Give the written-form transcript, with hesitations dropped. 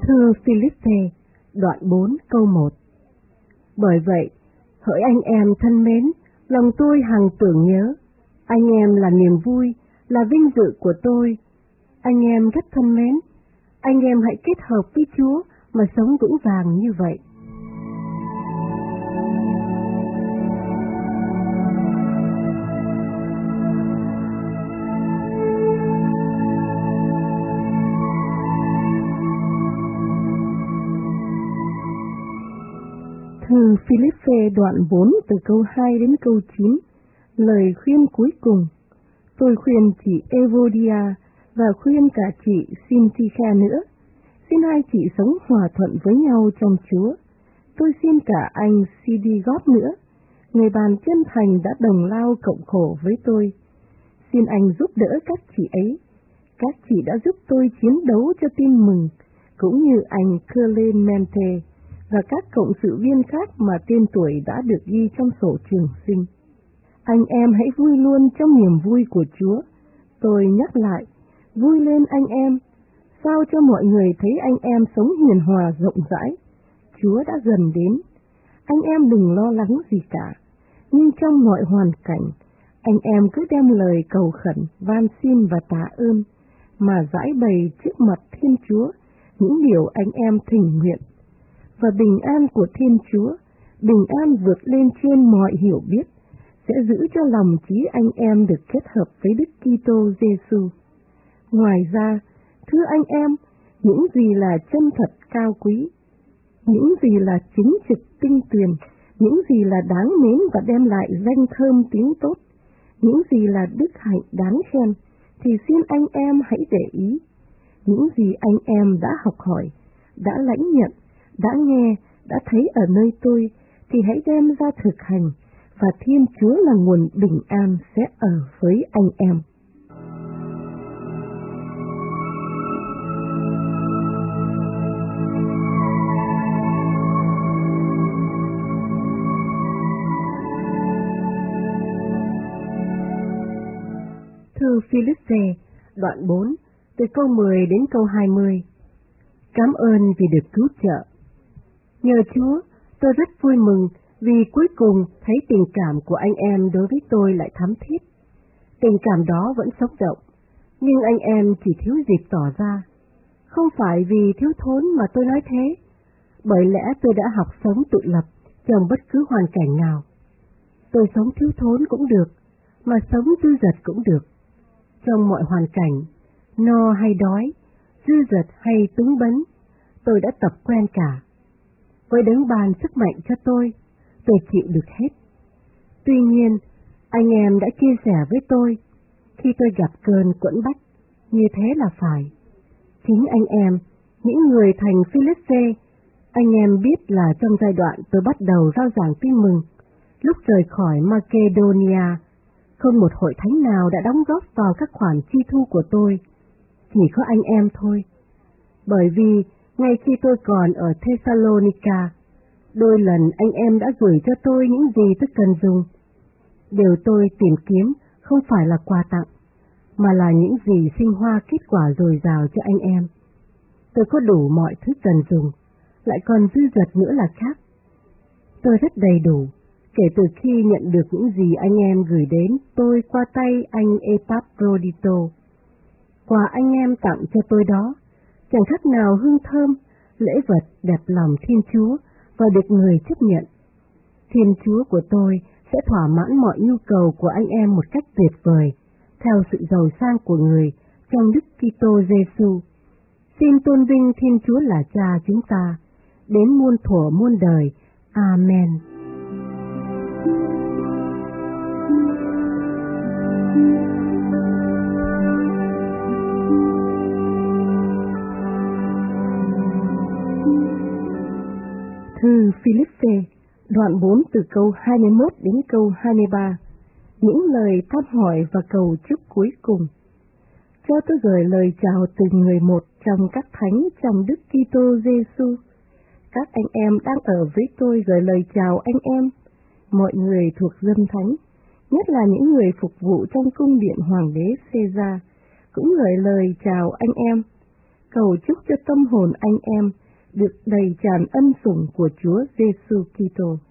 Thư Philippe, đoạn 4 câu 1. Bởi vậy, hỡi anh em thân mến, lòng tôi hằng tưởng nhớ, anh em là niềm vui, là vinh dự của tôi. Anh em rất thân mến, anh em hãy kết hợp với Chúa mà sống vững vàng như vậy. Thư Philippe đoạn 4 từ câu 2 đến câu 9, lời khuyên cuối cùng. Tôi khuyên chị Evodia và khuyên cả chị Syntyche nữa. Xin hai chị sống hòa thuận với nhau trong Chúa. Tôi xin cả anh Sidigop nữa, người bạn chân thành đã đồng lao cộng khổ với tôi. Xin anh giúp đỡ các chị ấy. Các chị đã giúp tôi chiến đấu cho tin mừng, cũng như anh Clemente và các cộng sự viên khác mà tên tuổi đã được ghi trong sổ trường sinh. Anh em hãy vui luôn trong niềm vui của Chúa. Tôi nhắc lại, vui lên anh em, sao cho mọi người thấy anh em sống hiền hòa rộng rãi. Chúa đã gần đến. Anh em đừng lo lắng gì cả, nhưng trong mọi hoàn cảnh, anh em cứ đem lời cầu khẩn, van xin và tạ ơn, mà giải bày trước mặt Thiên Chúa những điều anh em thỉnh nguyện. Và bình an của Thiên Chúa, bình an vượt lên trên mọi hiểu biết, sẽ giữ cho lòng trí anh em được kết hợp với Đức Kitô Giêsu. Ngoài ra, thưa anh em, những gì là chân thật cao quý, những gì là chính trực tinh tuyền, những gì là đáng mến và đem lại danh thơm tiếng tốt, những gì là đức hạnh đáng khen, thì xin anh em hãy để ý. Những gì anh em đã học hỏi, đã lãnh nhận, đã nghe, đã thấy ở nơi tôi, thì hãy đem ra thực hành, và Thiên Chúa là nguồn bình an sẽ ở với anh em. Thư Philippe, đoạn 4, từ câu 10 đến câu 20. Cảm ơn vì được cứu trợ. Nhờ Chúa, tôi rất vui mừng vì cuối cùng thấy tình cảm của anh em đối với tôi lại thắm thiết. Tình cảm đó vẫn sống động, nhưng anh em chỉ thiếu dịp tỏ ra. Không phải vì thiếu thốn mà tôi nói thế, bởi lẽ tôi đã học sống tự lập trong bất cứ hoàn cảnh nào. Tôi sống thiếu thốn cũng được, mà sống dư dật cũng được. Trong mọi hoàn cảnh, no hay đói, dư dật hay túng bấn, tôi đã tập quen cả. Với Đấng ban sức mạnh cho tôi chịu được hết. Tuy nhiên, anh em đã chia sẻ với tôi, khi tôi gặp cơn quẫn bách, như thế là phải. Chính anh em, những người thành Philippe, anh em biết là trong giai đoạn tôi bắt đầu rao giảng tin mừng, lúc rời khỏi Macedonia, không một hội thánh nào đã đóng góp vào các khoản chi thu của tôi, chỉ có anh em thôi. Bởi vì, ngay khi tôi còn ở Thessalonica, đôi lần anh em đã gửi cho tôi những gì tôi cần dùng. Điều tôi tìm kiếm không phải là quà tặng, mà là những gì sinh hoa kết quả dồi dào cho anh em. Tôi có đủ mọi thứ cần dùng, lại còn dư dật nữa là khác. Tôi rất đầy đủ, kể từ khi nhận được những gì anh em gửi đến tôi qua tay anh Epaphroditus. Quà anh em tặng cho tôi đó, chẳng khác nào hương thơm, lễ vật đẹp lòng Thiên Chúa và được người chấp nhận. Thiên Chúa của tôi sẽ thỏa mãn mọi nhu cầu của anh em một cách tuyệt vời, theo sự giàu sang của người trong Đức Kitô Giêsu. Xin tôn vinh Thiên Chúa là Cha chúng ta, đến muôn thuở muôn đời. Amen. Thư Philippe, đoạn 4 từ câu 21 đến câu 23. Những lời thăm hỏi và cầu chúc cuối cùng. Cho tôi gửi lời chào từng người một trong các thánh trong Đức Kitô Giêsu. Các anh em đang ở với tôi gửi lời chào anh em, mọi người thuộc dân thánh, nhất là những người phục vụ trong cung điện Hoàng đế Caesar, cũng gửi lời chào anh em. cầu chúc cho tâm hồn anh em được đầy tràn ân sủng của Chúa Giêsu Kitô.